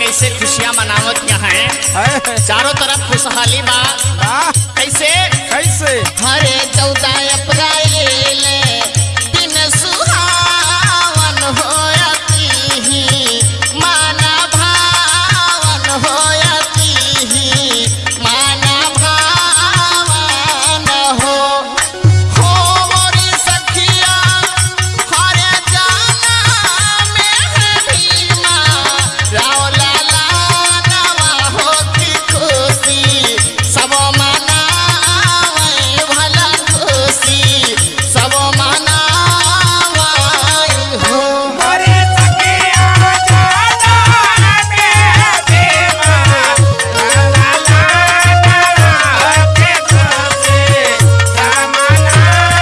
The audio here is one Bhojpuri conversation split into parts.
कैसे खुशियां मनावत यहाँ है, चारों तरफ खुशहाली बा। कैसे कैसे हरे 14 अप्रैल दिन सुहावन होयती ही माना भावन होयती ही माना भावन हो मोरी सखिया हरे जाना में है भीमा राव लाला नवा हो की खुशी सब मनावे भला खुशी सब मनावे हो। अरे सखिया जाना में भीमा ला ला ला के खुशी समाना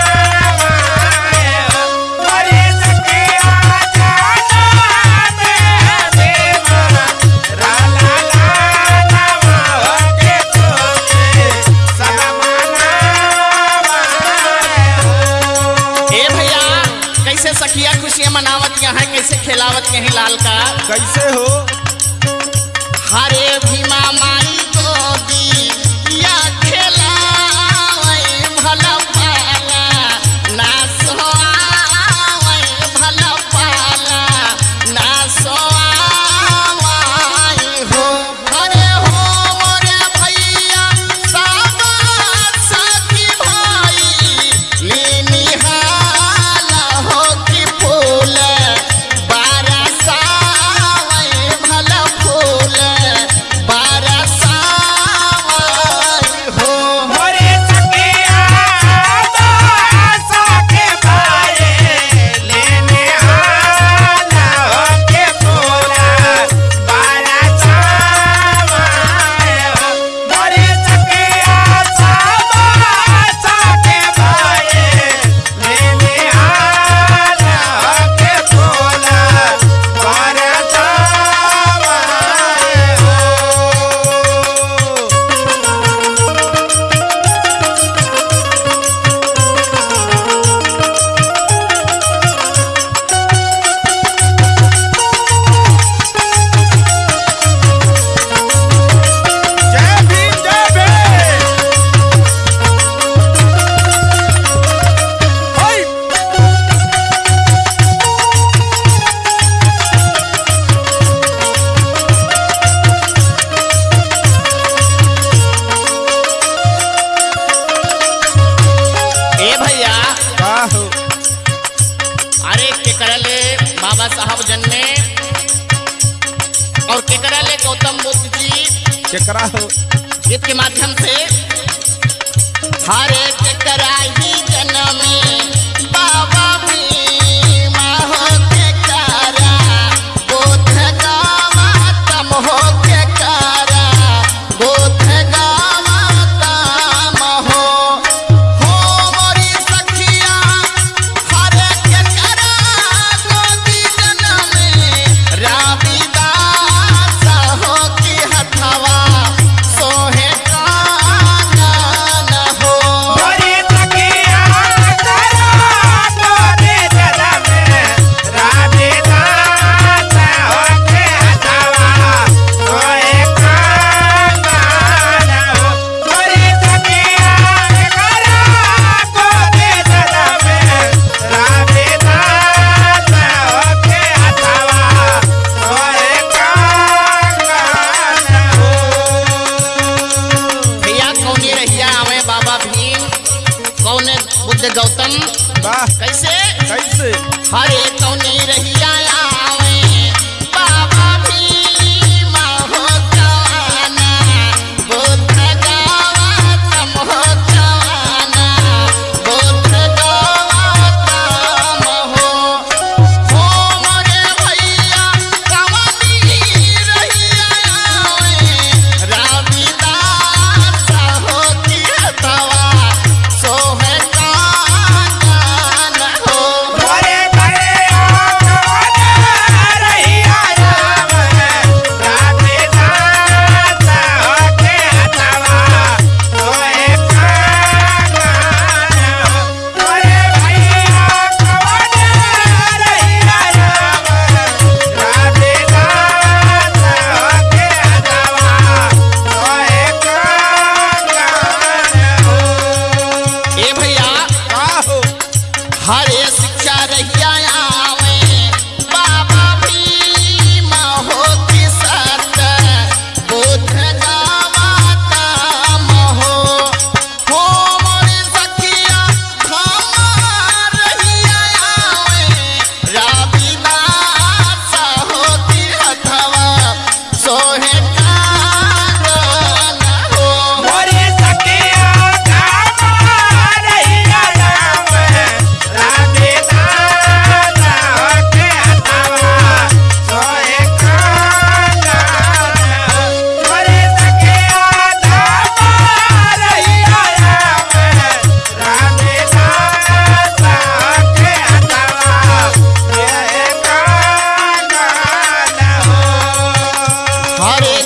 अरे सखिया जाना में भीमा ला ला ला के खुशी समाना ए भैया कैसे सखिया खुशियां मनावत यहाँ कैसे खिलावत यही लाल का कैसे हो हरे भीमा माई को दी या खिलावे भला पाला ना सोआवे भला पाला ना सोआवे हो। हरे हो मोरे भैया साबा साथी भाई लीनी हाला हो की फूल बरसावे भला फूल बरसावे हो। मोरे सखिया आशा के भाई लेने आला के फूला बारा छावाए मोरे सखिया आशा के भाई लेने आला के फूला बारा छावाए जय भीम जय भीम हाय ए भैया का हो अरे केकरा ले बाबा साहब जन्मे और केकरा ले गौतम बुद्ध जी केकरा हो गीत के माध्यम से हरे केकरा ही जन्मे बाबा भीमा हो केकरा बुद्ध गौतम हो केकरा बुद्ध गौतम हो मोरी सखिया हरे केकरा गोदी जन्मे रविदास हो की हथवा सोहे कानन हो। मोरे सखिया करा गोदे जन्म रविदास होके हथवा सोए कांगन हो मोरे सखिया करा गोदे जन्म रविदास होके हथवा सोए कांगन हो भैया कौनी रहिया आवे बाबा भीम कौने बुद्ध गौतम वाह कैसे कैसे हरे कौनी रहिया आवे बाबा भीम हो जवाना बुद्ध गौतम हो जवाना बुद्ध गौतम हो मोरे भैया कौनी रहिया आवे रविदास हो की हथवा सोहे कानन हो। मोरे भैया हरे